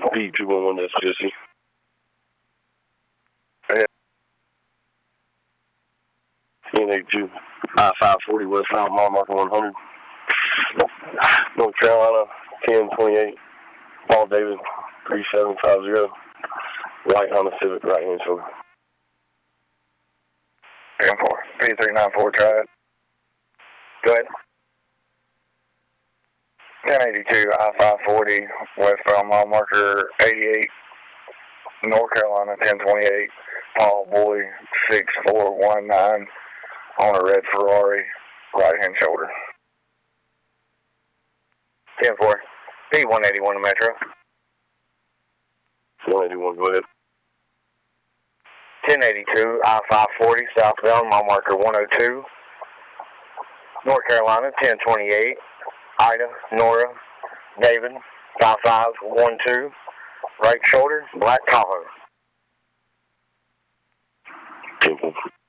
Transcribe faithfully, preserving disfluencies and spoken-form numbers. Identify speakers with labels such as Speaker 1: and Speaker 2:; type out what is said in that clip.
Speaker 1: B two one one, that's Jesse. N eighty-two, I five forty, westbound, mile marker one hundred. North Carolina, ten twenty-eight, Paul David, three seven five zero. White Honda Civic, right hand shoulder.
Speaker 2: ten four, P three nine four, try it. Go ahead. ten eighty-two, I five forty, westbound, mile marker eighty-eight, North Carolina, ten twenty-eight, Paul Boy, six four one nine, on a red Ferrari, right hand shoulder. ten four, P one eighty-one, Metro.
Speaker 1: one eighty-one, go ahead.
Speaker 2: ten eighty-two, I five forty, southbound, mile marker one oh two, North Carolina, ten twenty-eight, Ida, Nora, David, five five one two, right shoulder, black Tahoe.
Speaker 1: ten four.